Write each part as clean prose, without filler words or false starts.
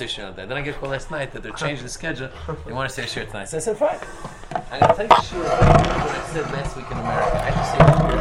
say shir on that. Then I get a call last night that they're changing the schedule. They want to say shir tonight. So I said, fine. I'm going to tell you shir what I said last week in America. I just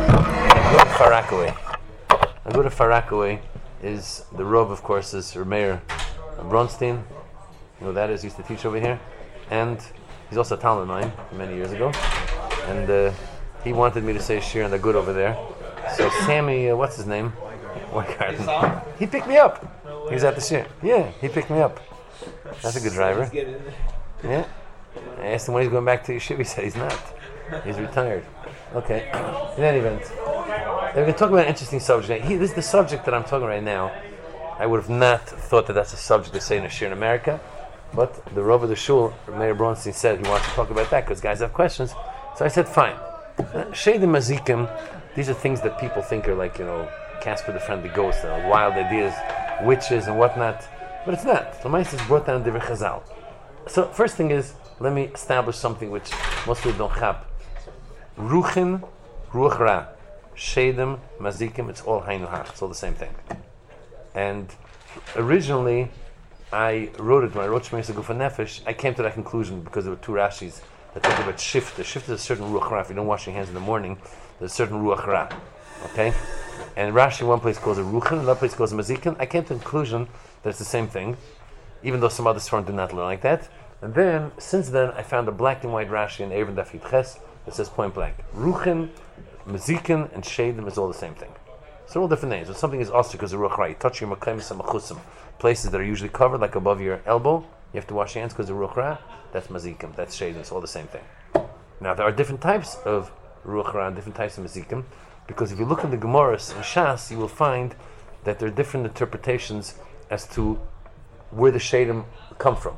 say I go to Farakaway. Is the Rav, of course, is Meir Bronstein. You know who that is? He used to teach over here. And he's also a Talmud of mine many years ago. And he wanted me to say shir on the good over there. So Sammy, what's his name? Weingarten. He picked me up. He was at the shir. Yeah, he picked me up. That's a good driver. Yeah. I asked him when he's going back to yeshiva. He said he's not. He's retired. Okay. In any event, we're going to talk about an interesting subject. This is the subject that I'm talking right now. I would have not thought that that's a subject to say in a shir in America. But the Rav of the Shul, Meir Bronstein, said he wants to talk about that because guys have questions. So I said, fine. Sheidim Mazikim, these are things that people think are like, Casper the Friendly Ghost, wild ideas, witches and whatnot. But it's not. The Ma'aseh is brought down Divrei Chazal. So first thing is, let me establish something which most people don't have. Ruchin, Ruach Ra, Sheidim, Mazikim, it's all Hainu Hach. It's all the same thing. And originally, I wrote it when I wrote Shmei Yisrael Guf Nefesh. I came to that conclusion because there were two Rashis that talk about shift. The shift is a certain Ruach Ra. If you don't wash your hands in the morning, there's a certain Ruach Ra. Okay? And Rashi, one place calls it Ruchin, another place calls it Mazikin. I came to the conclusion that it's the same thing, even though some other Sfarim do not learn like that. And then, since then, I found a black and white Rashi in Eivin Daf Yud Ches that says point blank. Ruchin, Mazikin, and Sheidim is all the same thing. So they're all different names. If something is Osir because of Ruach Ra, you touch your Makaimis and Machusim, places that are usually covered, like above your elbow, you have to wash your hands because of Ruach Ra, that's Mazikim, that's Sheidim, it's all the same thing. Now, there are different types of Ruach Ra and different types of Mazikim, because if you look in the Gemaras and Shas, you will find that there are different interpretations as to where the Sheidim come from.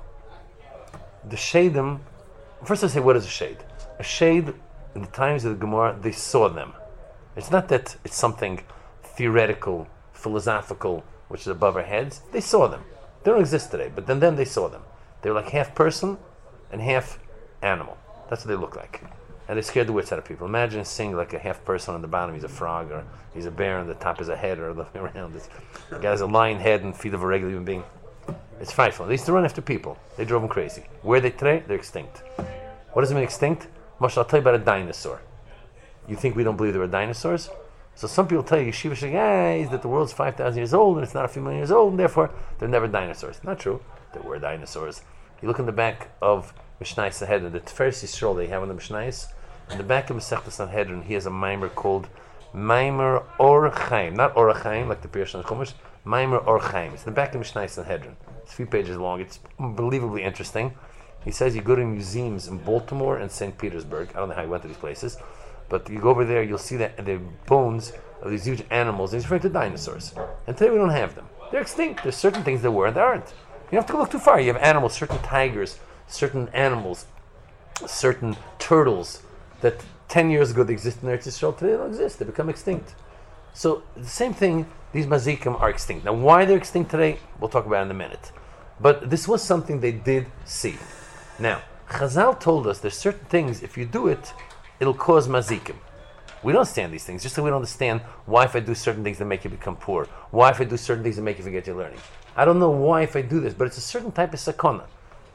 The Sheidim, first I say, what is a Shed? A Shed, in the times of the Gemara, they saw them. It's not that it's something theoretical, philosophical, which is above our heads. They saw them. They don't exist today, but then they saw them. They were like half person and half animal. That's what they look like. And they scared the wits out of people. Imagine seeing like a half person on the bottom, he's a frog, or he's a bear, and the top is a head, or looking around. The guy has a lion head and feet of a regular human being. It's frightful. They used to run after people. They drove them crazy. Where are they today? They're extinct. What does it mean extinct? Moshe, I'll tell you about a dinosaur. You think we don't believe there were dinosaurs? So some people tell you, Yeshiva Shagais, that the world's 5,000 years old, and it's not a few million years old, and therefore they're never dinosaurs. Not true. There were dinosaurs. You look in the back of Mishnai Sanhedrin, the Tiferes Yisrael they have on the Mishnais, in the back of Masechta Sanhedrin, he has a mimer called Maimer Or Chaim. Not Or Chaim, like the Pirush and Chumash. Maimer Or Chaim. It's in the back of Mishnai Sanhedrin. It's a few pages long. It's unbelievably interesting. He says you go to museums in Baltimore and St. Petersburg. I don't know how he went to these places. But you go over there, you'll see that the bones of these huge animals. And he's referring to dinosaurs. And today we don't have them. They're extinct. There's certain things there were and there aren't. You don't have to look too far. You have animals, certain tigers, certain animals, certain turtles that 10 years ago they existed in Eretz Yisrael. Today they don't exist. They become extinct. So the same thing, these mazikim are extinct. Now why they're extinct today, we'll talk about in a minute. But this was something they did see. Now, Chazal told us there's certain things, if you do it, it'll cause mazikim. We don't understand these things, just like we don't understand why if I do certain things that make you become poor, why if I do certain things that make you forget your learning. I don't know why if I do this, but it's a certain type of sakona.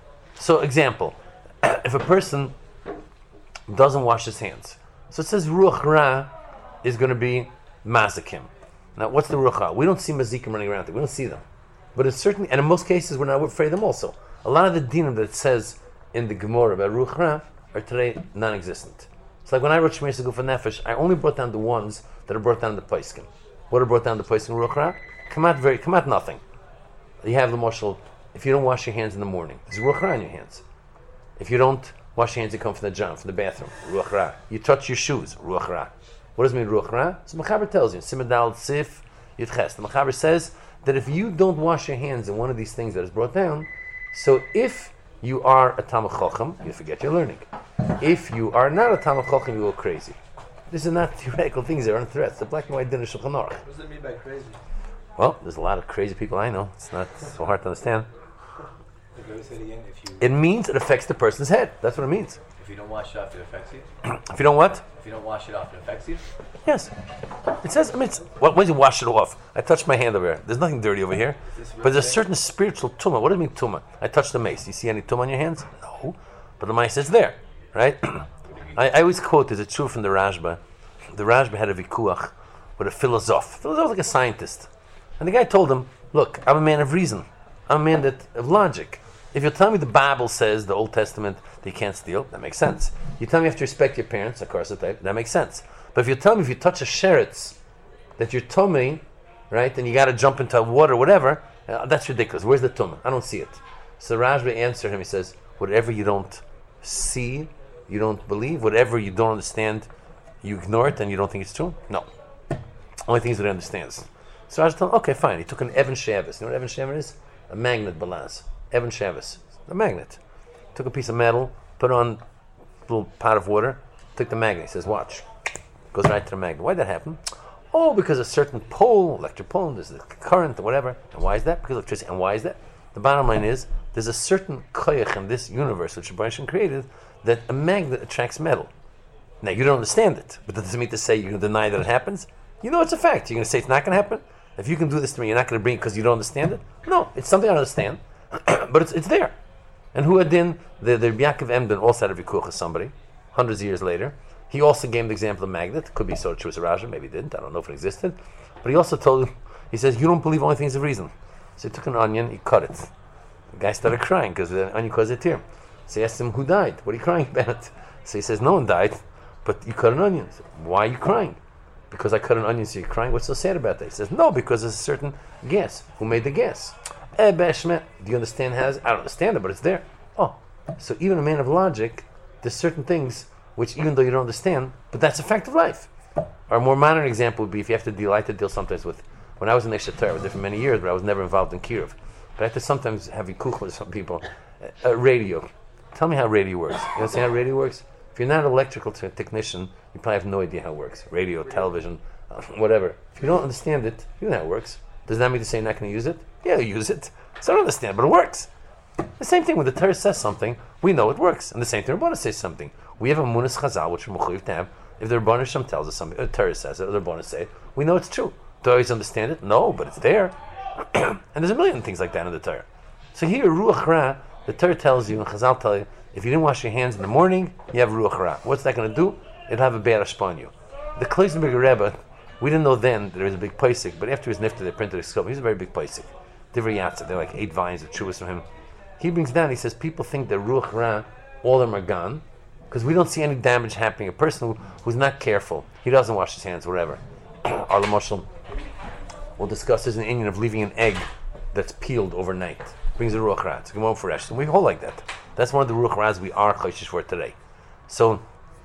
So, example, if a person doesn't wash his hands, so it says Ruach Ra is going to be mazikim. Now, what's the Ruach Ra? We don't see mazikim running around there. We don't see them. But it's certainly, and in most cases, we're not afraid of them also. A lot of the dinim that it says in the Gemara about Ruach Ra are today non-existent. It's like when I wrote Shmei Yisrael Guf Nefesh, I only brought down the ones that are brought down the Poskim. What are brought down the Poskim Ruach Ra? Come out nothing. You have the marshal, if you don't wash your hands in the morning, there's Ruach Ra in your hands. If you don't wash your hands, you come from the jam, from the bathroom, Ruach Ra. You touch your shoes, Ruach Ra. What does it mean, Ruach Ra? So Mechaber tells you, Simedal Sif Yud Ches. The Mechaber says that if you don't wash your hands in one of these things that is brought down, so if you are a Talmid Chacham, you forget your learning. If you are not a Talmid Chacham, you go crazy. These are not theoretical things, they aren't threats. The black and white din of Shulchan Aruch. What does that mean by crazy? Well, there's a lot of crazy people I know. It's not so hard to understand. It means it affects the person's head. That's what it means. If you don't wash it off, it affects you? If you don't what? If you don't wash it off, it affects you? Yes. It says, when you wash it off, I touched my hand over here. There's nothing dirty over here. But there's a certain spiritual tumah. What do you mean tumah? I touched the mace. You see any tumah on your hands? No. But the mace is there, right? I always quote, there's a truth from the Rashba. The Rashba had a vikuach with a philosoph. Philosoph was like a scientist. And the guy told him, look, I'm a man of reason. I'm a man of logic. If you tell me the Bible says, the Old Testament, that you can't steal, that makes sense. You tell me you have to respect your parents, of course, that makes sense. But if you tell me if you touch a sheretz, that you're tummy, right, and you got to jump into water, whatever, that's ridiculous. Where's the tumah? I don't see it. So Rashba answered him, he says, whatever you don't see, you don't believe, whatever you don't understand, you ignore it and you don't think it's true? No. Only things that he understands. So Rashba told him, okay, fine. He took an Evan Shavis. You know what Evan Shavis is? A magnet, balaz. Evan Shavis, a magnet. Took a piece of metal, put on a little pot of water, took the magnet. He says, watch. Goes right to the magnet. Why'd that happen? Oh, because a certain pole, electric pole, there's the current or whatever. And why is that? Because electricity. And why is that? The bottom line is, there's a certain koyach in this universe which Rebbeinu created that a magnet attracts metal. Now, you don't understand it, but that doesn't mean to say you're going to deny that it happens. You know it's a fact. You're going to say it's not going to happen? If you can do this to me, you're not going to bring it because you don't understand it? No, it's something I understand. But it's there. And who had been the Yaakov Emden also had a vikuch with somebody, hundreds of years later. He also gave the example of magnet. Could be so true as a Raja, maybe he didn't. I don't know if it existed. But he also told him, he says, you don't believe only things of reason. So he took an onion, he cut it. The guy started crying because the onion caused a tear. So he asked him, who died? What are you crying about? So he says, no one died, but you cut an onion. So, why are you crying? Because I cut an onion, so you're crying? What's so sad about that? He says, no, because there's a certain gas. Who made the gas? Do you understand how? I don't understand it, but it's there. Oh, so even a man of logic, there's certain things which even though you don't understand, but that's a fact of life. Or a more modern example would be if you have to deal, I had to deal sometimes with, when I was in Esheter, I was there for many years, but I was never involved in Kiruv. But I had to sometimes have vikuch with some people. Radio. Tell me how radio works. You understand how radio works? If you're not an electrical technician, you probably have no idea how it works. Radio, television, whatever. If you don't understand it, you know how it works. Does that mean to say you're not going to use it? Yeah, you use it. So I don't understand, but it works. The same thing when the Torah says something, we know it works. And the same thing when Rabbanah says something. We have a Munas Chazal, which we're mechuyev to have. If the Rabbanah Shem tells us something, or the Torah says it, or the Rabbanah say it, we know it's true. Do I always understand it? No, but it's there. And there's a million things like that in the Torah. So here, Ruach Ra, the Torah tells you, and Chazal tell you, if you didn't wash your hands in the morning, you have Ruach Ra. What's that going to do? It'll have a bad hashpah on you. The Kloisenberger Rebbe, we didn't know then that there was a big paisik, but after his nifta, they printed a scope. He's a very big paisik. Divrei Yatzah, they're like 8 volumes of chuvas from him. He brings down, he says, people think that Ruach Ra, all of them are gone, because we don't see any damage happening. A person who's not careful, he doesn't wash his hands, whatever. Our Lamoshel will discuss this in the Indian of leaving an egg that's peeled overnight. Brings a Ruach Ra. It's a Gemara Fresh. And we hold like that. That's one of the Ruach Ras we are chayshish for today. So,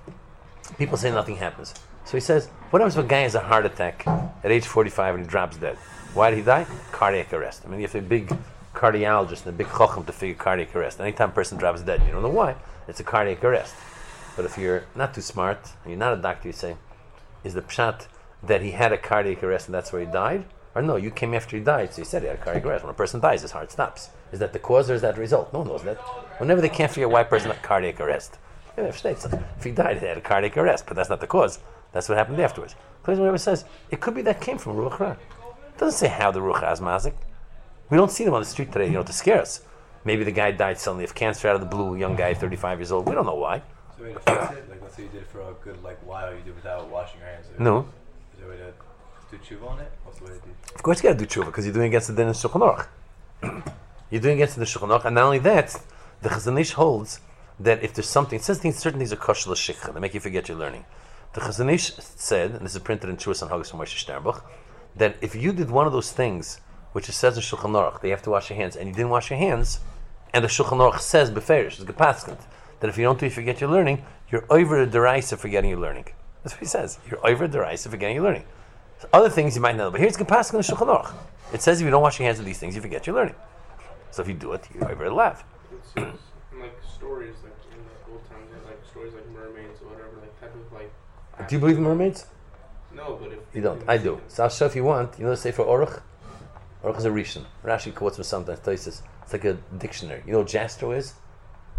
people say nothing happens. So he says, what happens if a guy has a heart attack at age 45 and he drops dead? Why did he die? Cardiac arrest. I mean, you have a big cardiologist and a big chacham to figure cardiac arrest. Anytime a person drops dead, you don't know why, it's a cardiac arrest. But if you're not too smart, and you're not a doctor, you say, is the pshat that he had a cardiac arrest and that's where he died? Or no, you came after he died, so you said he had a cardiac arrest. When a person dies, his heart stops. Is that the cause or is that the result? No one knows that. Whenever they can't figure out why a person had cardiac arrest. If he died, he had a cardiac arrest, but that's not the cause. That's what happened afterwards. Whatever says, it could be that came from Ruach Ra. It doesn't say how the Ruach Ra is mazik. We don't see them on the street today, to scare us. Maybe the guy died suddenly of cancer out of the blue, young guy, 35 years old. We don't know why. So wait, to fix it? Like, let's say you did it for a good while, you do it without washing your hands. No. Is there a way to do tshuva on it? What's the way to do? Of course you got to do tshuva, because you're doing against the din in Shulchan Aruch. You're doing against the Shulchan Aruch, and not only that, the Chazon Ish holds that if there's something, it says certain things are kosher l'shikha, they make you forget your learning. The Chazon Ish said, and this is printed in Chuvas and Hagos from Moshe Sternbuch, that if you did one of those things, which it says in Shulchan Aruch, that you have to wash your hands, and you didn't wash your hands, and the Shulchan Aruch says, beferish, it's gepaskant, that if you don't do it, you forget your learning, you're over the deraisa for forgetting your learning. That's what he says. You're over the deraisa for forgetting your learning. So other things you might know, but here's gepaskant in Shulchan Aruch. It says if you don't wash your hands with these things, you forget your learning. So if you do it, you're over the lav. It says in like stories, like in the old times, like stories like mermaids or whatever, like type of like. Do you believe in mermaids? No, but if you don't, I do. So I'll show if you want. You know the Sefer Aruch? Aruch is a Rishon. Rashi quotes him sometimes. He says it's like a dictionary. You know what Jastro is?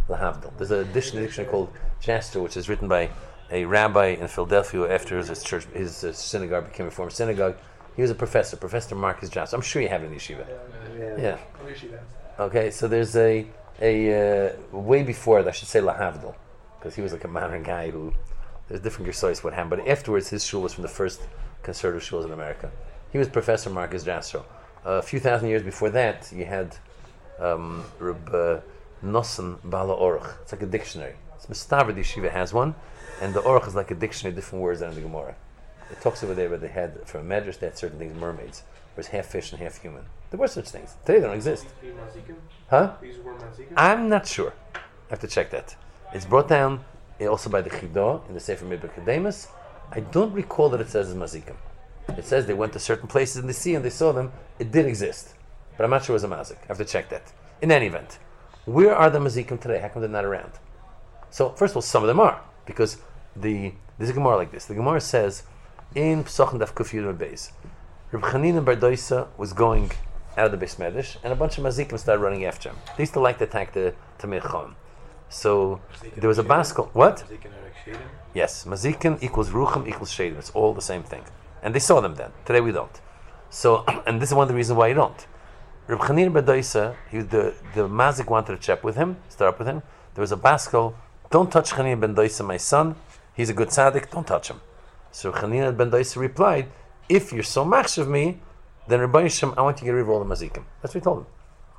Lahavdil. There's a dictionary called Jastrow, which is written by a rabbi in Philadelphia after his church, his synagogue became a former synagogue. He was a professor, Professor Marcus Jastrow. I'm sure you have it in yeshiva. Yeah. Okay, so there's a way before that, I should say Lahavdil, because he was like a modern guy who, there's different gesois what happened, but afterwards his shul was from the first conservative shuls in America. He was Professor Marcus Jastrow. A few thousand years before that, you had Reb Nosson Bala Oruch. It's like a dictionary. It's Mistaver, the yeshiva has one, and the Oruch is like a dictionary, different words than in the Gemara. It talks over there where they had, from a medrash, they had certain things, mermaids, where it's half fish and half human. There were such things. Today they don't exist. Huh? These were mazikim? I'm not sure. I have to check that. It's brought down also by the Chidah in the Sefer Midbar Kedemus. I don't recall that it says it's mazikim. It says they went to certain places in the sea and they saw them. It did exist. But I'm not sure it was a mazik. I have to check that. In any event, where are the mazikim today? How come they're not around? So, first of all, some of them are. Because there's a Gemara like this. The Gemara says, in Pesachim Daf Kuf Yud Beis, Reb Chanina Bar Doisa was going out of the Beis Medrash, and a bunch of mazikim started running after him. They used to like to attack the Tamir Chon. So, there was a baskel. What? Yes, mazikin equals ruchim equals shadim. It's all the same thing. And they saw them then. Today we don't. So, and this is one of the reasons why you don't. Reb Chanina Bar Doisa, the mazik wanted to check with him, start up with him. There was a baskel. Don't touch Chanina ben Doisa, my son. He's a good tzaddik. Don't touch him. So Chanina ben Doisa replied, if you're so machsh of me, then Rebbeinu Shem, I want you to get rid of all the mazikim. That's what he told him.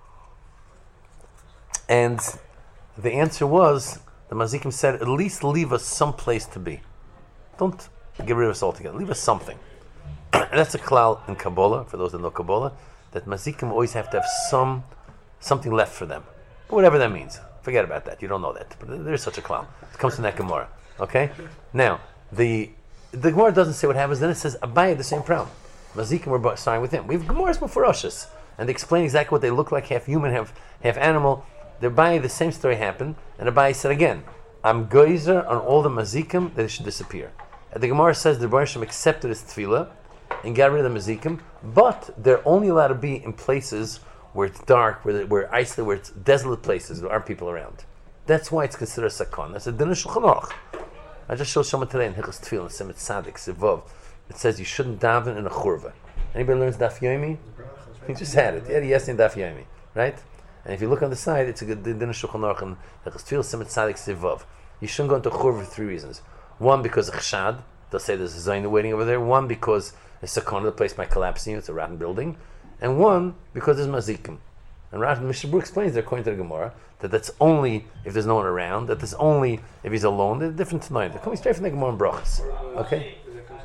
And the answer was, the mazikim said, at least leave us some place to be. Don't get rid of us altogether. Leave us something. And that's a klal in Kabbalah, for those that know Kabbalah, that mazikim always have to have something left for them. Whatever that means. Forget about that. You don't know that. But there's such a klal. It comes from that Gemara. Okay? Now, the Gemara doesn't say what happens. Then it says, Abaye, the same problem. Mazikim were starting with him. We have Gemaras before Roshas. And they explain exactly what they look like, half human, half animal. The Abaye, the same story happened. And Abaye said again, I'm geyser on all the mazikim that it should disappear. And the Gemara says the Rebbeinu Shem accepted his tefillah and got rid of the mazikim, but they're only allowed to be in places where it's dark, where isolated, where it's desolate places, there aren't people around. That's why it's considered a sakon. That's a din of Shulchan Aruch. I just showed someone today in Hilchos Tefillah, Semet Tzadik, Sivov. It says you shouldn't daven in a churva. Anybody learns Daf Yomi? He just had it. Yeah, yes in Daf Yomi, right? And if you look on the side, it's a good din of Shulchan Aruch and Hilchos Tefillah, Semet Tzadik, Sivov. You shouldn't go into churva for three reasons. One, because of chshad. They'll say there's a zayna waiting over there. One, because the sakon, the place might collapse you. It's a rotten building. And one, because there's mazikim. And Rav Mishabur explains there, according to the Gemara, that that's only if there's no one around, that that's only if he's alone. They're different tonight. They're coming straight from the Gemara and Brachas. Okay?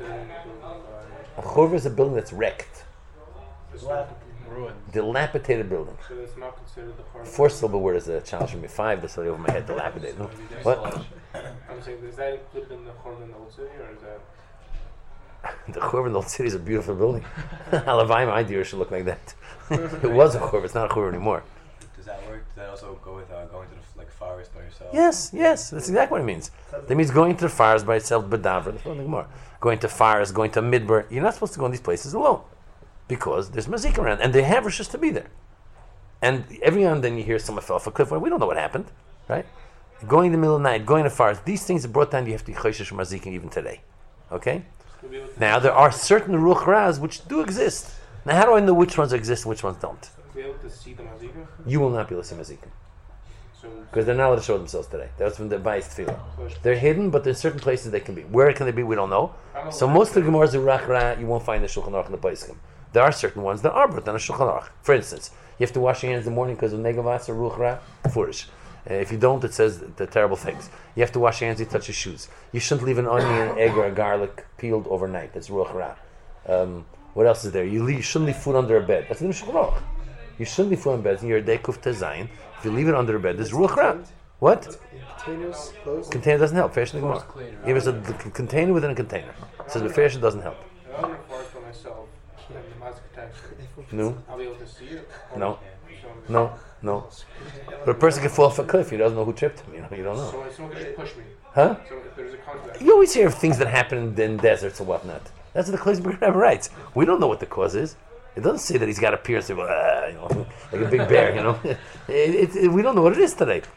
A churva is a building that's wrecked. Ruined. Dilapidated building. So that's not considered the churva. Four syllable word is a challenge from me. Five, that's already over my head. Dilapidated. What? I'm saying, is that included in the churva in the old city, or is that? The churva in the old city is a beautiful building. Halavai, my dear, should look like that. It was a churva. It's not a churva anymore. Does that work? Does that also go with going to the forest by yourself? Yes. That's exactly what it means. That means going to the forest by itself, bedaver. That's what more. Going to forest, going to midbar. You're not supposed to go in these places alone because there's mazik around, and they have rishus to be there. And every now and then you hear someone fell off a cliff. Well, we don't know what happened, right? Going in the middle of the night, going to the forest. These things are brought down. You have to be choishish from mazikim even today. Okay. Now there are certain ruach ras which do exist. Now, how do I know which ones exist and which ones don't? Be able to see the mazikim? You will not be able to see mazikim. So Because they're not allowed to show themselves today. That's from the biased tefillah. They're hidden, but there's certain places they can be. Where can they be? We don't know. So most of the Gemara's Ruach Ra, you won't find the Shulchan Aruch and the Paiskim. There are certain ones that are brought down a Shulchan Aruch. For instance, you have to wash your hands in the morning because of Negavas or Ruach Ra, Furish. If you don't, it says the terrible things. You have to wash your hands, you touch your shoes. You shouldn't leave an onion, egg, or a garlic peeled overnight. That's Ruach Ra. What else is there? You shouldn't leave food under a bed. That's the Shulchan Aruch. You shouldn't leave food in bed. You're a day kuf tezayin. If you leave it under a bed, there's Ruach Ra. What? Containers closed? Container doesn't help. Fashion the Gemara. If there's a container within a container. It says the fashion doesn't help. I'm in the forest by myself, and the mask attacks me. No. I'll be able to see it? No. No. But a person can fall off a cliff. He doesn't know who tripped him. You don't know. So someone can just push me. Huh? So if there's a contact. You always hear of things that happen in deserts or whatnot. That's what the Kleisberg Rebbe writes. We don't know what the cause is. It doesn't say that he's got a pierce, like a big bear, we don't know what it is today.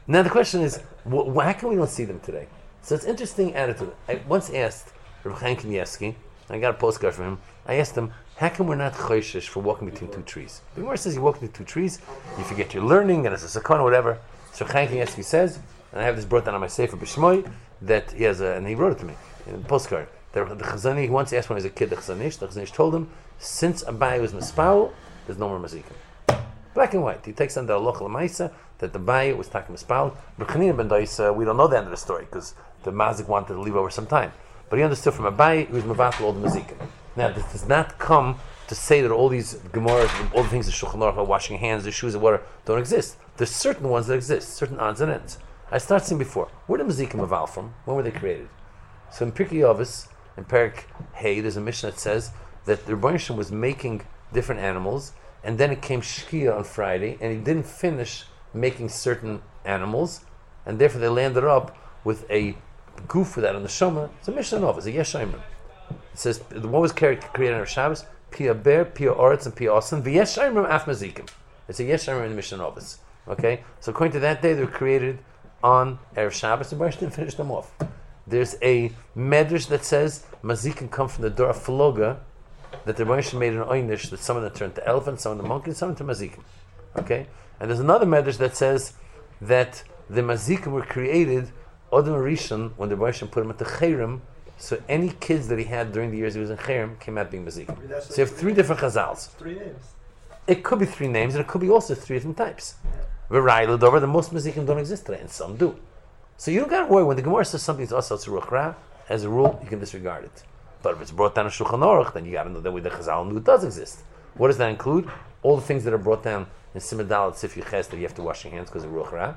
Now the question is, how can we not see them today? So it's interesting attitude. I once asked Rabbi Chaim Kanievsky, I got a postcard from him, I asked him, how come we're not choishish for walking between two trees? The Gemara says you walk between two trees, you forget your learning, and it's a sakana, whatever. So Chaim Kanievsky says, and I have this brought down on my sefer b'shmoi, that he has and he wrote it to me in a postcard. The Chazani, he once asked when he was a kid, the Chazanish told him, since Abai was Mispal, there's no more Mazikim. Black and white. He takes on the Aloch Lamaisa that the Abai was Takim Mispal. B'Chanina ben Daisa, we don't know the end of the story because the Mazik wanted to leave over some time. But he understood from Abai, he was Mavatal all the Mazikim. Now, this does not come to say that all these Gemaras, all the things that Shulchan Aruch about washing hands, the shoes, and water don't exist. There's certain ones that exist, certain odds and ends. I started saying before, where did Mazikim evolve from? When were they created? So in Pirkei Avos, in Perik Hey, there's a mission that says that the Rebbeinu Shem was making different animals, and then it came Shkia on Friday, and he didn't finish making certain animals, and therefore they landed up with a goof for that on the Shoma. It's a mission of, it's a Yesh Aimer. It says, what was created on Shabbos? Pia Ber, Pia Oretz, and Pia Osan, V'yesh Aimer Af Mazikim. It's a Yesh Aimer in the mission of us. Okay? So according to that day, they were created on Erev Shabbos, and Baruch didn't finish them off. There's a medrash that says Mazikim come from the Dor Floga, that the Rebbeinu made an oynish that some of them turned to elephants, some of them monkeys, some of them to Mazikim. Okay? And there's another medrash that says that the Mazikim were created Odom Rishon when the Rebbeinu put him at the Cherem, so any kids that he had during the years he was in Cherem came out being Mazikim. So you have three different chazals. 3 names. It could be 3 names, and it could be also 3 different types. V'rai l'dover, the most Mazikim don't exist today, and some do. So you don't got to worry, when the Gemara says something's also Ruach Ra, as a rule, you can disregard it. But if it's brought down in Shulchan Aruch, then you got to know that with the Chazal knew it does exist. What does that include? All the things that are brought down in Simon Dalet Sif Yuches that you have to wash your hands because of Ruach Ra.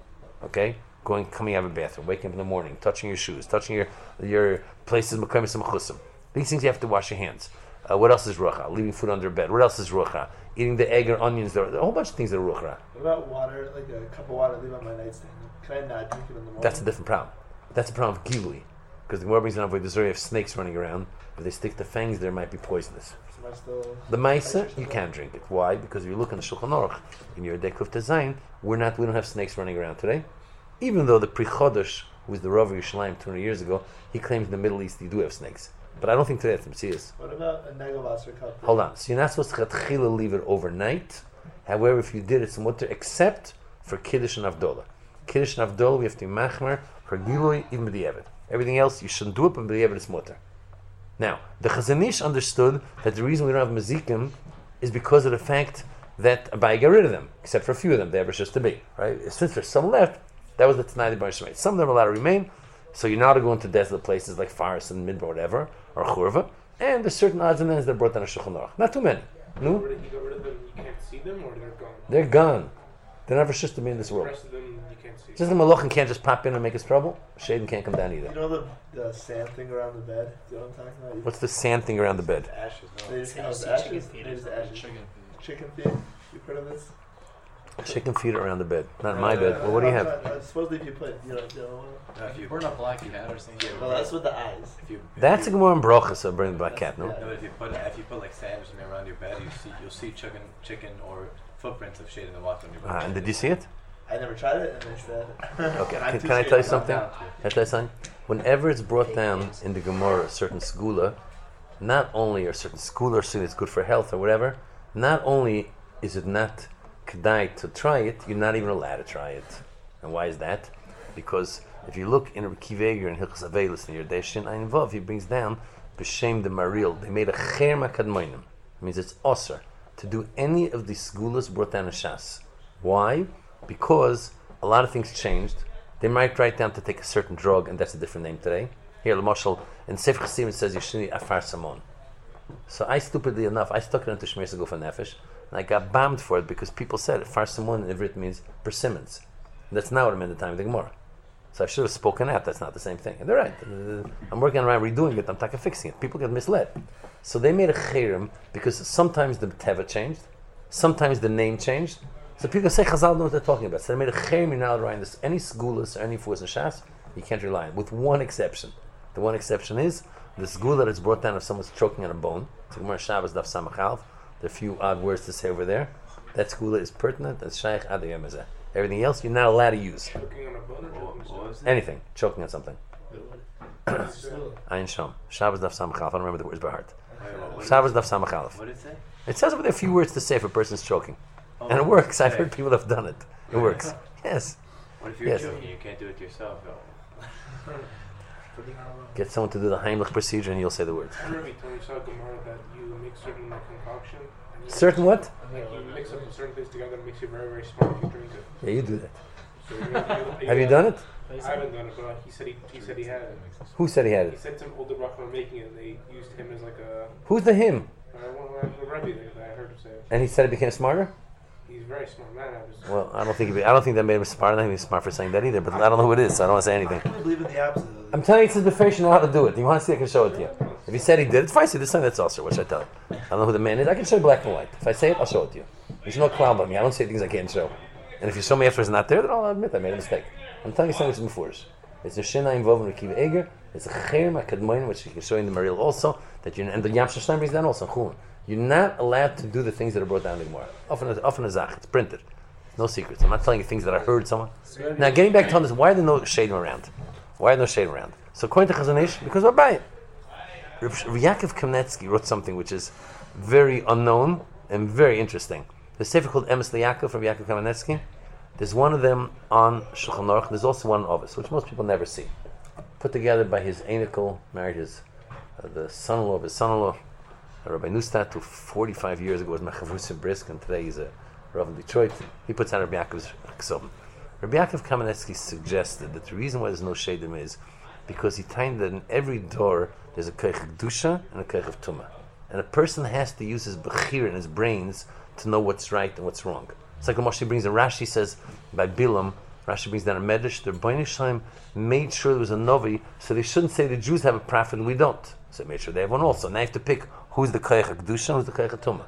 Okay? Coming out of a bathroom, waking up in the morning, touching your shoes, touching your places, Mekayim Samachusim. These things you have to wash your hands. What else is Ruach Ra? Leaving food under bed. What else is Ruach Ra? Eating the egg or onions. There are a whole bunch of things that are Ruach Ra. What about water? Like a cup of water, leave on my nightstand. Can I not drink it in the morning? That's a different problem. That's a problem of Gilui. Because the Gemara brings down the story of snakes running around. If they stick the fangs there, it might be poisonous. So am I still The Maisa, you can't drink it. Why? Because if you look in the Shulchan Aruch, in your Dekuf Design, we don't have snakes running around today. Even though the Pri Chodesh, who was the Rav of Yerushalayim 200 years ago, he claims in the Middle East you do have snakes. But I don't think today that's Messias. What about a Negovasser cup? Hold on. So you're not supposed to chatchila leave it overnight. However, if you did, it's mutter, except for Kiddush and Avdolah. Kiddush and Avdolah, we have to be machmer for Gilui, even b'di'evet. Everything else, you shouldn't do it, but b'di'evet it's mutter. Now, the Chazanish understood that the reason we don't have Mazikim is because of the fact that Abai got rid of them, except for a few of them, they ever just to be. Right? Since there's some left, that was the Tanai the Baruch Shemay. Some of them are allowed to remain, so you're not to go into desolate places like Faris and Midbar, whatever, or Churva, and there's certain odds and ends that are brought down a Shulchan Aruch. Not too many. No? You got rid of them, you can't see them, or they're gone? They're gone. They're never just to be in this The world. rest of them, you can't see. Just the Malachim can't just pop in and make us trouble. Shaden can't come down either. You know the sand thing around the bed? Do you know what I'm talking about? What's the sand thing around the bed? Ashes, They no. just You have see ashes. chicken feet They or just something. ashes. Chicken. Chicken feet. You've heard of this? Chicken feet around the bed. Not my bed. Well, what do you have? Supposedly if you put, you know No, if you Burn up black cat or something. well, that's with the eyes. if you That's a Gemara in Brocha, so bring the black cat, no? Yeah. no, if you put like sand or something around your bed, you'll see chicken or footprints of shade in the water on your bed. And did you see it? I never tried it, and they said. Okay. I'm Can too I scared tell you to something? down Can to I tell you something? Whenever it's brought down in the Gemara, a certain skula, not only are certain skula or something that's good for health or whatever, not only is it not kedai to try it, you're not even allowed to try it. And why is that? Because if you look in Kiveger and Hilchas Avelis in your Deshin Ein Vav, he brings down b'shem the Maril. They made a cherma kadmoinim. It means it's osir to do any of the skulas brought down in Shas. Why? Because a lot of things changed. They might write down to take a certain drug, and that's a different name today. Here, L'moshel, in Sefer Chasim it says Yeshini Afar Samon. So I, stupidly enough, I stuck it into Shmir Seguf Nefesh, and I got bombed for it because people said Afar Samon in Ivrit means persimmons. And that's not what it meant at the time of the Gemara. So I should have spoken out. That's not the same thing. And they're right. I'm working around redoing it. I'm talking fixing it. People get misled. So they made a cherem because sometimes the teva changed, sometimes the name changed. So people say Chazal know what they're talking about. So they made a cherem. You're not allowed this any segulas or any fuas and shas. You can't rely on, with one exception. The one exception is the segula that's brought down if someone's choking on a bone. So Gemara Shabbos Daf Samach Alf. There are a few odd words to say over there. That segula is pertinent. That's shaykh ad hayom hazeh. Everything else, you're not allowed to use. Choking on a bone or choking What on was it? Anything. Choking on something. Still. Ayin Shom. Shabbos Daf Samach Aleph. I don't remember the words by heart. What Shabbos Daf Samach Aleph. did it say? It says over there a few words to say if a person's choking. Oh, And it works. I've okay. heard people have done it. It works. Yes. What if you're Yes. joking? You can't do it yourself. Though? Get someone to do the Heimlich procedure and you'll say the words. I remember you told me saw Gemara that you mix certain like concoction. and you- Certain what? Like you mix up certain things together that makes you very, very smart if you drink it. Yeah, you do that. So Have you done it? I haven't done it, but he said he had it. Who said he had He it? said some older Brachman were making it, and they used him as like a Who's the him? a Rebbe that I heard him say. And he said it became smarter? He's a very smart man. Well, I don't think that made him smart. I don't think he's smart for saying that either, but I don't know who it is, so I don't want to say anything. I believe in the opposite. I'm telling you, it's his befesh, you know how to do it. You want to see, I can show it to you. If he said he did, it's fine. See, this time that's also, what should I tell you? I don't know who the man is. I can show you black and white. If I say it, I'll show it to you. There's no clown about me. I don't say things I can't show. And if you show me after it's not there, then I'll admit I made a mistake. I'm telling you something which is before. It's a Shina involved in Rekiva Eger. It's a Cherem HaKadmoin, which you can show you in the Maril also. And the Yam Shashleim brings down also. Chulin. You're not allowed to do the things that are brought down in the Gemara. Often a Zach. It's printed. No secrets. I'm not telling you things that I heard someone. Now, getting back to this, why are there no shade around? Why are there no shade around? So, according to Chazon Ish, because we're by it. Rav Yaakov Kamenetsky wrote something which is very unknown and very interesting. There's a sefer called Emes LeYaakov from Yaakov Kamenetsky. There's one of them on Shulchan Aruch. There's also one on Ovis, which most people never see. Put together by his Einikel, married the son-in-law of his son-in-law, Rabbi Neustadt, who 45 years ago was Mechavusim Brisk, and today he's a Rav in Detroit. He puts out Rabbi Yaakov's Ksovim. Rabbi Yaakov Kamenetsky suggested that the reason why there's no Shadim is because he timed that in every door there's a Koich Kedusha and a Koich of Tumah. And a person has to use his Bechir and his brains to know what's right and what's wrong. It's like the Moshe brings in Rashi says by Bilam, Rashi brings down a Medrash, the Rebbeinu Shalom made sure there was a Novi, so they shouldn't say the Jews have a prophet and we don't. So they made sure they have one also. Now you have to pick who's the Koich Kedusha and who's the Koich Tumah.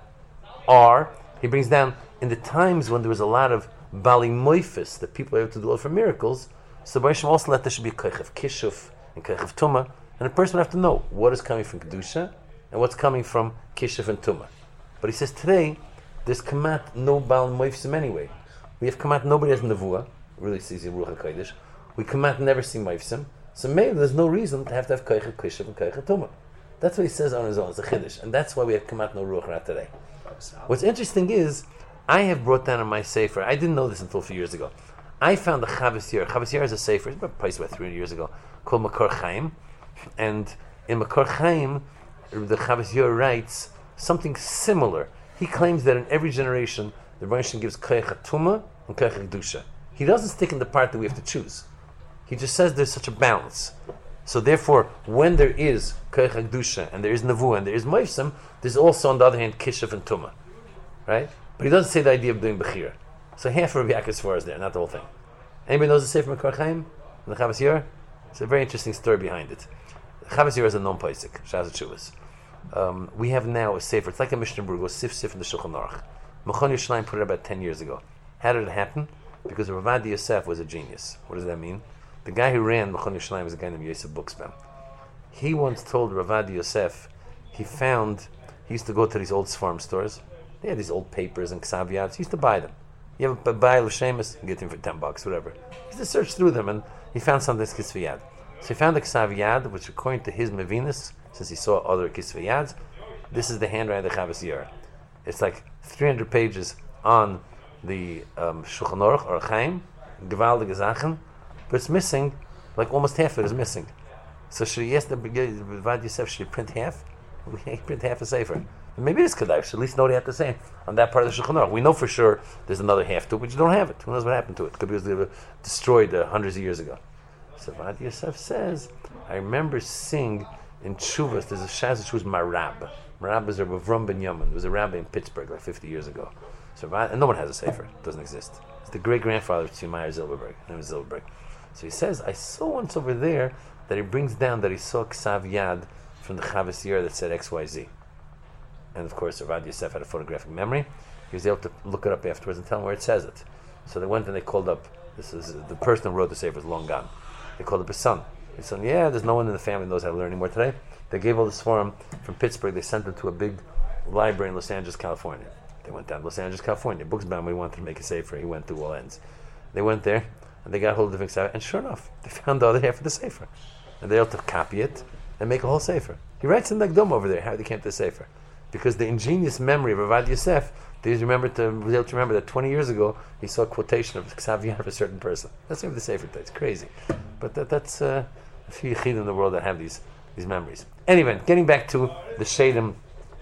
Or, he brings down, in the times when there was a lot of Bali Moifis, that people were able to do all for miracles, so Baruch Hashem also let there should be a Koich of Kishuf and Koich of Tumah, and a person would have to know what is coming from Kedusha and what's coming from Kishuf and Tumah. But he says today, there's Kamat no Bali Moifsim anyway. We have Kamat, nobody has Nevuah, really sees in Ruach HaKodesh. We Kamat never see Moifsim, so maybe there's no reason to have Koich of Kishuf and Koich of Tumah. That's what he says on his own, it's a Chiddush, and that's why we have Kamat no Ruach Ra today. What's interesting is, I have brought down in my sefer, I didn't know this until a few years ago. I found the Chavis Yer. Chavis Yer is a sefer, it's placed about 300 years ago, called Makor Chaim. And in Makor Chaim, the Chavis Yer writes something similar. He claims that in every generation, the Rebbeinu gives Koich HaTumah and Koich HaKedusha. He doesn't stick in the part that we have to choose. He just says there's such a balance. So therefore, when there is Koich HaKedusha and there is Nevuah and there is Moifsim, there's also on the other hand Kishuf and Tumah. Right? But he doesn't say the idea of doing Bechira. So half of Rabbi Yaakov's Svar is there, not the whole thing. Anybody knows the Sefer Makor Chaim? The Chavis Yer? It's a very interesting story behind it. Chavis Yer is a non-Paisik, Shaz Chuvas. We have now a Sefer, it's like a Mishnah Berurah, Sif in the Shulchan Aruch. Mechon Yerushalayim put it about 10 years ago. How did it happen? Because Rav Adi Yosef was a genius. What does that mean? The guy who ran Mechon Yerushalayim was a guy named Yosef Buxbaum. He once told Rav Adi Yosef, he used to go to these old farm stores. They had these old papers and Ksaviyats. He used to buy them. You have a buy L'Shemus, you get them for $10, whatever. He used to search through them and he found something that's Kisviyad. So he found the Ksaviyad, which according to his Mevinus, since he saw other Kisviyads, this is the handwriting of the Chavis Yer. It's like 300 pages on the Shulchan Aruch or Chaim, Gewaldige Sachen, but it's missing, like almost half of it is missing. So should he ask the Vad Yosef, should he print half? He print half a sefer. Maybe it's Kedash, at least know what he had to say on that part of the Shulchan Aruch. We know for sure there's another half to it, but you don't have it. Who knows what happened to it? Could be it was destroyed hundreds of years ago. So Vad Yosef says, I remember seeing in Tshuvas, there's a Shaz Tshuvas Marab. Marab is Rabbi Avram Ben Yamin. There was a rabbi in Pittsburgh like 50 years ago. So and no one has a sefer. It doesn't exist. It's the great-grandfather of Tzimai Zilberberg. His name is Zilberberg. So he says, I saw once over there that he brings down that he saw Ksav Yad from the Chavis Yer that said XYZ. And of course, Rav Yosef had a photographic memory. He was able to look it up afterwards and tell him where it says it. So they went and they called up, this is the person who wrote the sefer is long gone. They called up his son. His son, yeah, there's no one in the family who knows how to learn anymore today. They gave all this for him from Pittsburgh. They sent him to a big library in Los Angeles, California. They went down to Los Angeles, California. Buxbaum, we wanted to make a sefer. He went through all ends. They went there and they got hold of the Sefer, and sure enough, they found the other half of the Sefer. And they had to copy it and make a whole Sefer. He writes in the Nagdom over there how they came to the Sefer. Because the ingenious memory of Avad Yosef, they was able to remember that 20 years ago he saw a quotation of Xavier of a certain person. That's what the Sefer does. It's crazy. But that's a few Yechid in the world that have these memories. Anyway, getting back to the Shedim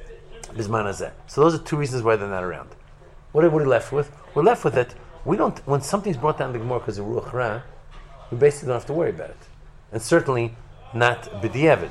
Bisman Hazeh. So those are two reasons why they're not around. What are we left with? We're left with it. We don't. When something's brought down the Gemara because of Ruach Ra, we basically don't have to worry about it, and certainly not b'diavad.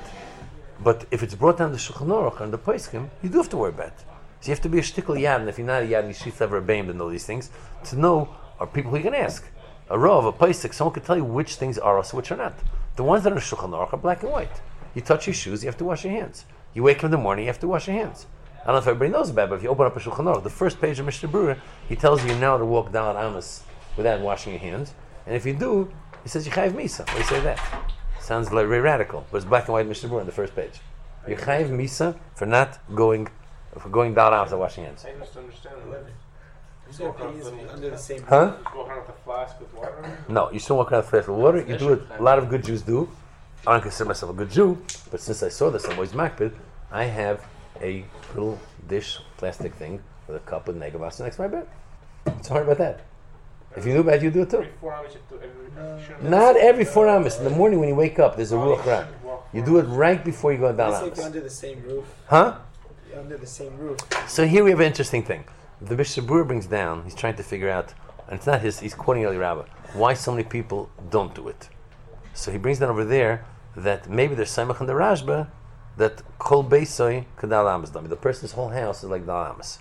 But if it's brought down the Shulchan Aruch and the Poskim, you do have to worry about it. So you have to be a shtickle yad, and if you're not a yad, you should have a rebbeim to know these things. To know are people who you can ask. A Rav, a Posik, someone can tell you which things are us, which are not. The ones that are Shulchan Aruch are black and white. You touch your shoes, you have to wash your hands. You wake up in the morning, you have to wash your hands. I don't know if everybody knows about it, but if you open up a Shulchan Aruch, the first page of Mishnah Berurah, he tells you now to walk down Amos without washing your hands. And if you do, he says you chayiv misa. Why do you say that? Sounds like very radical, but it's black and white Mishnah Berurah on the first page. You chayiv misa for going down Amos without washing hands. I just understand it. Is there easily under the same Huh? Just walk around with a flask with water. No, you shouldn't walk around with a flask of water. You do it. A lot of good Jews do. I don't consider myself a good Jew, but since I saw this, I'm always makbid. I have a little dish, plastic thing, with a cup with negavas next to my bed. What's hard about that? If you knew about it, you do it too. Every 4 hours you have to shouldn't- Not every 4 hours. In the morning when you wake up, there's a ruach ra. You do it right before you go down It's like amos. you're under the same roof. Huh? You're under the same roof. So here we have an interesting thing. The Mishnah Berurah brings down, he's trying to figure out, and it's not he's quoting Eli Rabbah, why so many people don't do it. So he brings down over there that maybe there's Samach in the Rashba that Kol Beisoy Kadal Amos Dami. The person's whole house is like Dal Amos.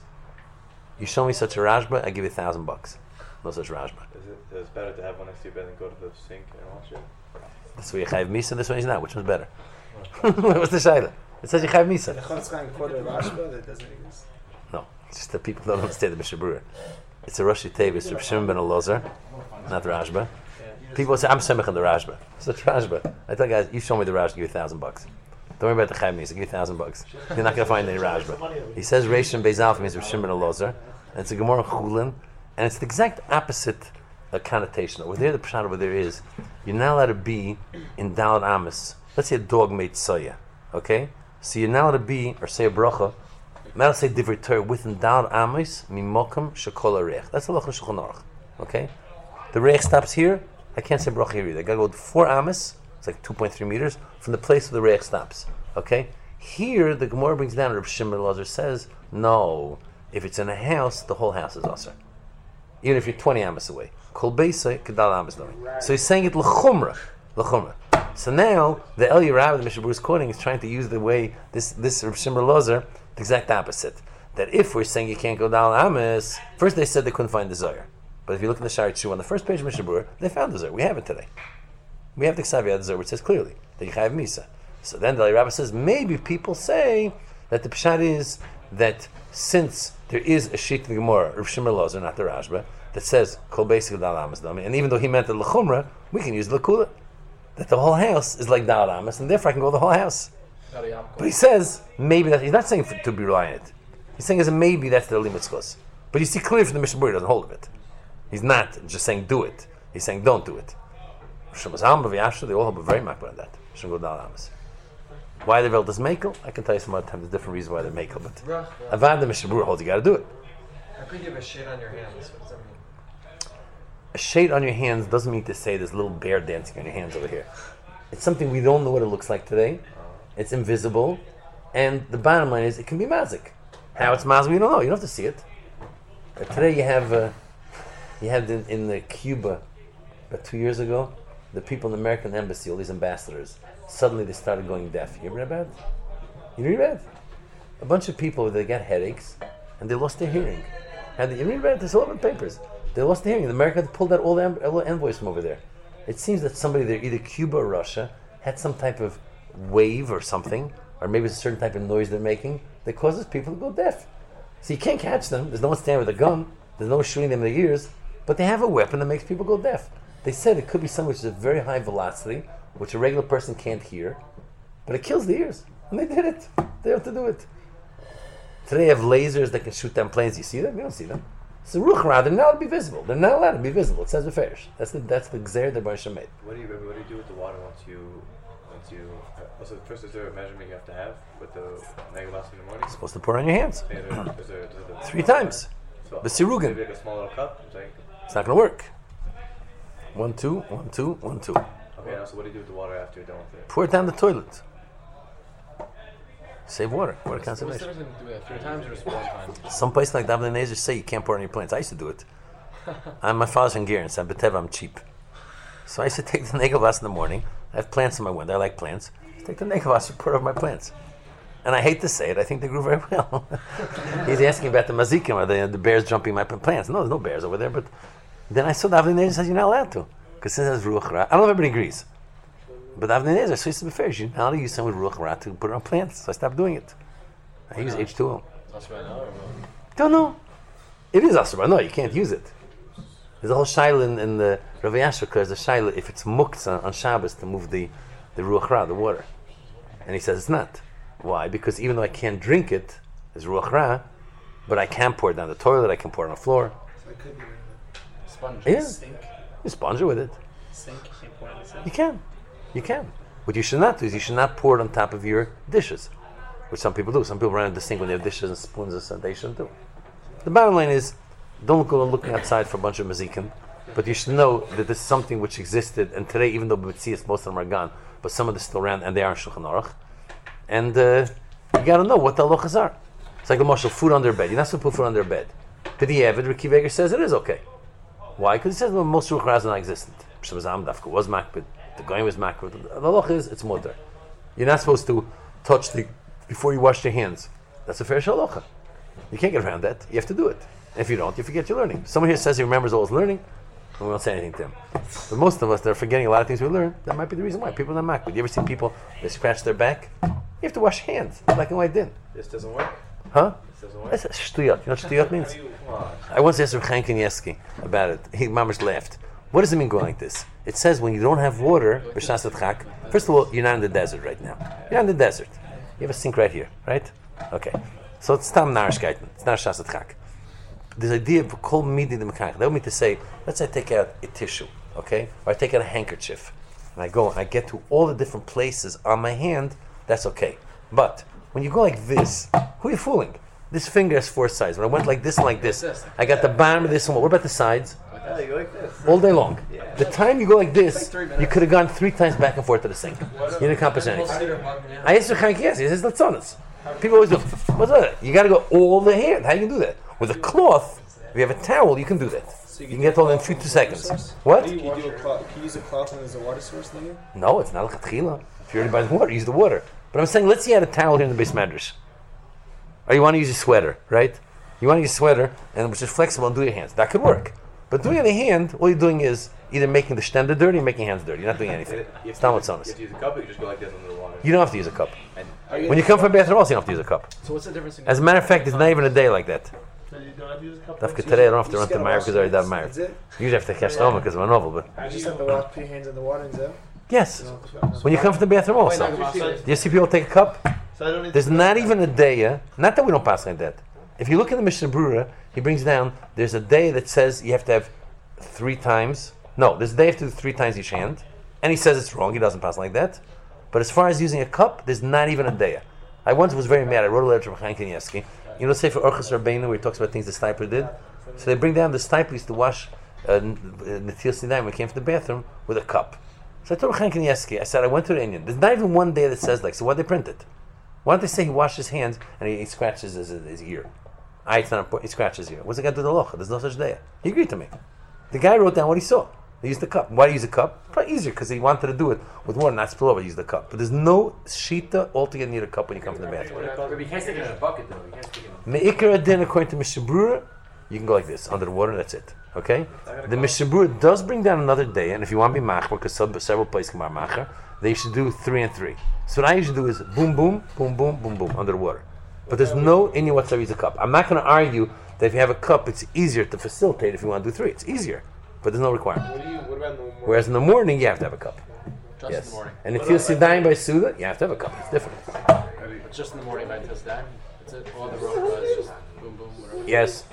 You show me such a Rashba, I give you $1,000. No such Rashba. Is it better to have one next to your bed and go to the sink and wash it? This way you chayiv misa, this way is not. Which one's better? What's the shayla? It says you chayiv The misa. Chofetz Chaim quoted Rashba that doesn't exist. No, it's just that people don't understand the Mishnah Berurah. It's a Rosh Tevis, Reb Shimon ben Elazar, not Rashba. People say, I'm Semech in the Rashba. Such Rashba. I tell guys, you show me the Rashba, give you $1,000. Don't worry about the chayiv misa, give you $1,000. You're not going to find any Rashba. He says Reshim Beis means Reb Shimon ben Elazar, and it's a Gemara Chulin, and it's the exact opposite connotation. Over there, the pshat over there is, you're not allowed to be in Dalad Amos. Let's say a dog made soya, okay? So you're not allowed to be, or say a bracha, not allowed to say divrei Torah within Dalad Amos, mimokam shekol arech. That's the Lachon Shulchan Aruch, okay? The reich stops here, I can't say bracha here either. I gotta go 4 Amos, it's like 2.3 meters, from the place where the reich stops, okay? Here, the Gemara brings down, Reb Shimon ben Elazar says, no, if it's in a house, the whole house is asur. Even if you're 20 Amos away. Kol Beisoy Kadal Amos Dami. So he's saying it l'chumrah. So now the El Yerab, the Mishnah Berurah is quoting, is trying to use the way this Reb Shimon ben Elazar, the exact opposite. That if we're saying you can't go down Amos, first they said they couldn't find the Zohar. But if you look in the Shari Tshuva on the first page of Mishnah Berurah, they found the Zohar. We have it today. We have the Ksaviyad Zohar, which says clearly that you have Misa. So then the El Yerab says maybe people say that the pshat is that since there is a sheet in the Gemara, Reb Shimon ben Elazar, not the Rashba, that says Kol Beisoy Kadal Amos Dami, and even though he meant the l'chumrah, we can use the l'kula. That the whole house is like Dalad Amos, and therefore I can go the whole house. But he says maybe that he's not saying to be reliant. He's saying as a maybe that's the limit schos. But you see clearly from the Mishnah Berurah he doesn't hold of it. He's not just saying do it. He's saying don't do it. Shemazam B'V'Yashu, they all have a very makbar on that. Shouldn't go Dalad Amos. Why the Veld is makel? I can tell you some other times. There's different reasons why they're makel, but Avad the Mishnah Berurah holds you got to do it. How could you have a shade on your hands? What does that mean? A shade on your hands doesn't mean to say there's a little bear dancing on your hands over here. It's something we don't know what it looks like today. It's invisible, and the bottom line is it can be mazik. How it's mazik, we don't know. You don't have to see it. Today you have in the Cuba, about 2 years ago, the people in the American embassy, all these ambassadors, suddenly they started going deaf. You read about it? You read about it? A bunch of people, they got headaches, and they lost their hearing. You read about it? There's all over the papers. They lost their hearing. The Americans pulled out all the envoys from over there. It seems that somebody there, either Cuba or Russia, had some type of wave or something, or maybe it's a certain type of noise they're making that causes people to go deaf. So you can't catch them. There's no one standing with a gun. There's no one shooting them in the ears. But they have a weapon that makes people go deaf. They said it could be something which is a very high velocity, which a regular person can't hear, but it kills the ears. And they did it. They have to do it. Today you have lasers that can shoot down planes. You see them? You don't see them. So Ruach Ra, they're not allowed to be visible. They're not allowed to be visible. It says the Ferish. That's the Gzer that Baruch made. What do you do with the water once you so first, is there a measurement you have to have with the Megavas in the morning? You're supposed to pour on your hands. Is there 3 times. So The Sirugin. maybe like a small little cup? It's like, It's not going to work. 1, 2, 1, 2, 1, 2. okay, now so what do you do with the water after you're done with it? Pour it down the toilet. Save water. Water What's the conservation. difference in doing it 3 times or just 1 time? Some places like David Nezer say you can't pour on your plants. I used to do it. My father's Hungarian, so I'm cheap. So I used to take the Negelvas in the morning. I have plants in my window. I like plants. I take the Negelvas and pour it over my plants. And I hate to say it, I think they grew very well. He's asking about the mazikim, are the bears jumping my plants? No, there's no bears over there. But then I saw David Nezer says you're not allowed to. Because it says Ruach Ra. I don't know if everybody agrees. But David Nezer says to be fair, you're not allowed to use some with Ruach Ra to put it on plants. So I stopped doing it. I use H2O. That's right now. Don't know. It is Asr, no, you can't use it. There's a whole shaila in the Rav Yasher, because the shaila, if it's muktzah on Shabbos to move the Ruach Ra, the water. And he says it's not. Why? Because even though I can't drink it, it's Ruach Ra, but I can pour it down the toilet, I can pour it on the floor. So I could be Sponge. Yeah. Sink. You sponge it with it. Sink. You can't pour it in the sink. You can. You can. What you should not do is you should not pour it on top of your dishes, which some people do. Some people run into the sink when they have dishes and spoons and stuff. They shouldn't do. The bottom line is, don't go looking outside for a bunch of mazikim, but you should know that this is something which existed, and today, even though B'tzias, most of them are gone, but some of them are still around, and they are in Shulchan Aruch. And you got to know what the halachas are. It's like the marshal, food under bed. You're not supposed to put food under bed. But the Yevid, Ricky Veger says it is okay. Why? Because he says well, most Ruach Ras are not existent. Shemazam Dafka was makbid, the Goyim was makbid. The halacha is, it's mutter. You're not supposed to touch before you wash your hands. That's a fair halacha. You can't get around that. You have to do it. And if you don't, you forget your learning. Someone here says he remembers all his learning, and we won't say anything to him. But most of us, they're forgetting a lot of things we learned. That might be the reason why. People are not makbid. You ever seen people, they scratch their back? You have to wash your hands, black and white din. This doesn't work? Huh? This doesn't work? That's shtuyot. You know what shtuyot means? Come on. I once asked Rav Chaim Kanievsky about it. He mamash laughed. What does it mean going like this? It says when you don't have water, b'shas adchak. First of all, you're not in the desert right now. You're not in the desert. You have a sink right here, right? Okay. So it's tam narishkeiten. It's not shas adchak. This idea of kol midi de mekach. That would mean to say, let's say I take out a tissue, okay, or I take out a handkerchief, and I get to all the different places on my hand. That's okay. But when you go like this, who are you fooling? This finger has 4 sides. When I went like this and like this, I got the bottom of this one. What about the sides? Yeah, you go like this. All day long. Yeah. The time you go like this, you could have gone 3 times back and forth to the sink. You didn't accomplish anything. I asked Chaim Kanievsky, he says, let's People always do, what's that? You got to go all the hand. How you can do that? With a cloth, if you have a towel, you can do that. You can get all in 2 seconds. What? Can you use a cloth when there's a water source there? No, it's not a chatchila. If you're already by the water, use the water. But I'm saying, let's say you had a towel here in the base madrash. Or you want to use a sweater, right? You want to use a sweater, and which is flexible, and do your hands. That could work. But doing it in the hand, all you're doing is either making the shtender dirty or making your hands dirty. You're not doing anything. It's not what's on You us. have to use a cup, or you just go like this under the water. You don't have to use a cup. And When you come from a bathroom, also you don't have to use a cup. So what's the difference in As a matter of fact, it's not even a day like that. So you don't have to use a cup? After today, I don't have to run to Meyer because I already done Meyer. That's it? Usually I have to catch the because I'm a novel, but You just have to wash, put your hands in the water and zip? yes. When you come from the bathroom also. Do you see people take a cup? So I don't need There's not even a day, not that we don't pass like that. If you look at the Mishnah Brura, he brings down, there's a day that says you have to have 3 times. No, there's a day you have to do 3 times each hand. And he says it's wrong, he doesn't pass like that. But as far as using a cup, there's not even a day. I once was very mad. I wrote a letter to Chaim Kanievsky. You know, say for Orchos Rabbeinu, where he talks about things the Stipler did. So they bring down the Stipler used to wash Netilas Yadayim when he came from the bathroom with a cup. So I told Chaim Kanievsky, I said, I went to the Indian. There's not even one day that says like, so why'd they print it? Why don't they say he washed his hands and he scratches his ear? It's not important. He scratches his ear. What's the guy do the locha? There's no such day. He agreed to me. The guy wrote down what he saw. They used the cup. Why do you use a cup? Probably easier because he wanted to do it with water, not spill over. Use the cup. But there's no shita altogether need a cup when you come from the bathroom. But you can't stick it in a bucket though. You can't stick it in Me'ikar adin, according to Mishnah Brura, you can go like this under the water. That's it. Okay. The Mishnah Brura does bring down another day, and if you want to be machmer, because several places can be machmer, they should do 3 and 3. So what I usually do is boom, boom, boom, boom, boom, boom under the water. But there's no Inyan whatsoever use a cup. I'm not going to argue that if you have a cup, it's easier to facilitate if you want to do 3. It's easier, but there's no requirement. What about in the morning? Whereas in the morning, you have to have a cup. Just in Yes. the morning. And if you're Siddayim by Suda, you have to have a cup. It's different. It's just in the morning by till time. That's it. All the rope is just boom boom whatever. Yes.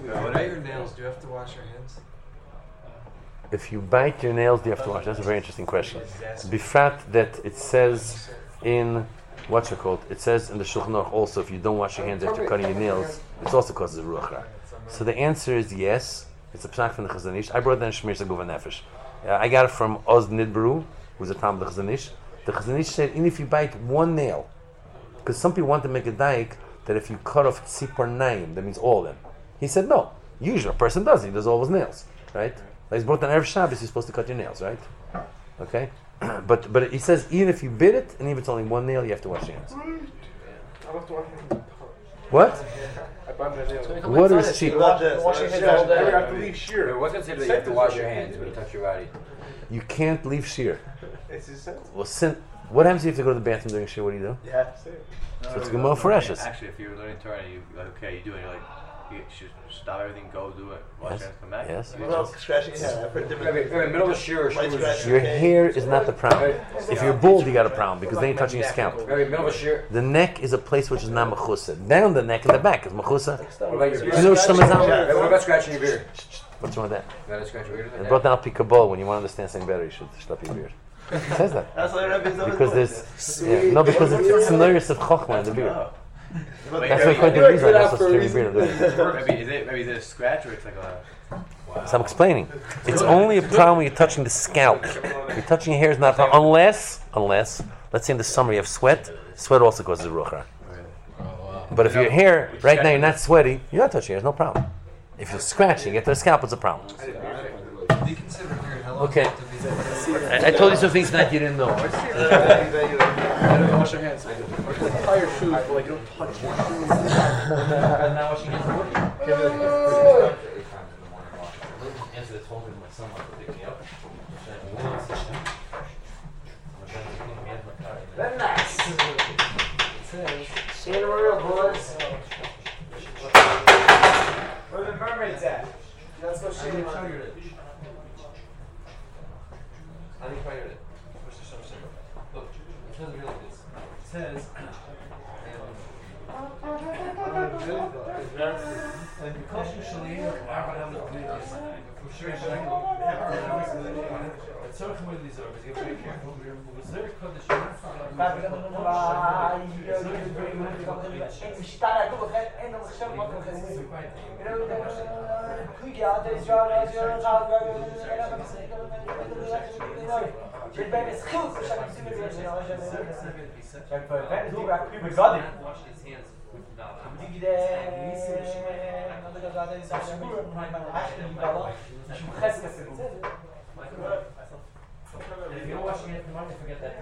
you bite your nails, do you have to wash your hands? If you bite your nails, do you have to wash? That's a very interesting question. Befrat that it says in what's it called? It says in the Shulchan Aruch also if you don't wash your hands after cutting your nails, it also causes a ruach ra. So the answer is yes. It's a psak from the Chazon Ish. I brought that in Shmir Saguva Nefesh. I got it from Oz Nidbaru, who's a Talmud of the Chazon Ish. The Chazon Ish said, even if you bite one nail, because some people want to make a daik that if you cut off tzipor naim, that means all of them. He said no. Usually a person does. He does all his nails, right? Like he's brought on Erev Shabbos, you're supposed to cut your nails, right? Okay, but he says even if you bit it, and even if it's only one nail, you have to wash your hands. I have to wash my hands. What? I bite my nails. Water is cheap. Wash your hands all I day. have to leave sheer. What's considered that you have to wash your hands when you touch your body? You can't leave shear. It's his sense. Well, what happens if you have to go to the bathroom during shear? What do you do? Yeah. So it's Gemara Ferocious. Actually, if you're learning Torah, and you like, okay, you do it. You're like, you should stop everything, go do it, wash your hands, come back. Yes. What about scratching your hair? I've heard different. Middle of shear, Light scratching Your your hair is not the problem. If you're bald, you got a problem because then you're touching your scalp. middle of shear. The neck is a place which is not mechusa. Down the neck and the back is mechusa. What about your beard? You know what Shlomo Zalman- What about scratching your beard? What's wrong with that? You gotta scratch your beard It like brought that? down Al Pikabol. When you want to understand something better, you should slap your beard. It says that. That's why Rabbi's always Because doing there's no, because it's scenarios of chokhmah in the beard. it. That's why according to Rizal, that's what's to your beard. Maybe is it a scratch or it's like a... So I'm explaining. It's only a problem when you're touching the scalp. You're touching your hair is not a problem unless, let's say in the summer you have sweat. Sweat also causes a ruach ra. But if your hair right now you're not sweaty, you're not touching your hair. It's no problem. If you're scratching, get to the scalp, it's a problem. Do you consider beard? How long Okay. do you have to be? I told you some things that you didn't know. Wash your hands. Tie your shoes, but like you don't touch your shoes. Now washing hands. Answer this phone with my son while they're picking me up. Very nice. See you in the real boys. Where the mermaids at? Let's go see them. I think I heard it. Look, it says really this. It says, because you shall eat Abraham the previous, for sure you shall tzorich with these herbs. You have to be careful. Was there kodesh wash his hands with if you don't wash your hands in the morning, forget that.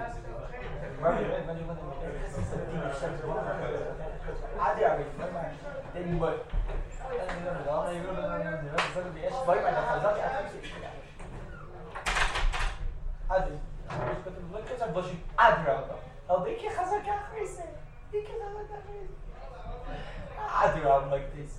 like this.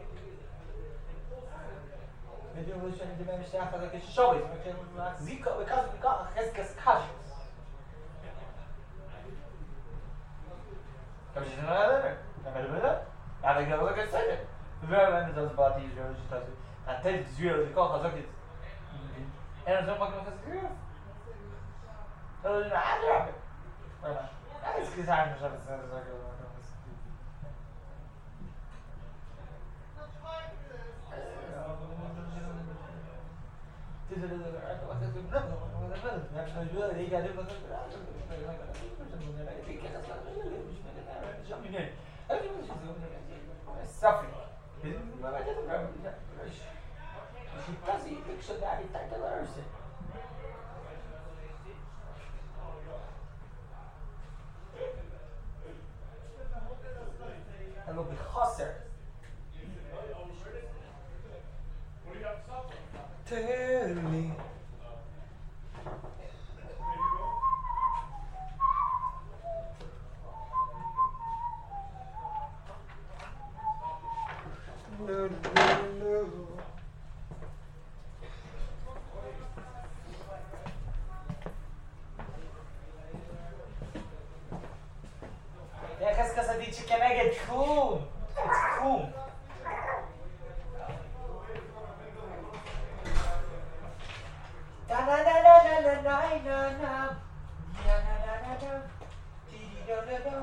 Tell me. No. Ja, Cheskas Adichie can I get cool? It's cool. Da na na na na na na na na. Na na na na na. Dee dee do do do.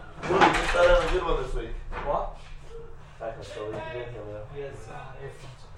Good one this week. What? Technically, you didn't hear me. Yes, earphones.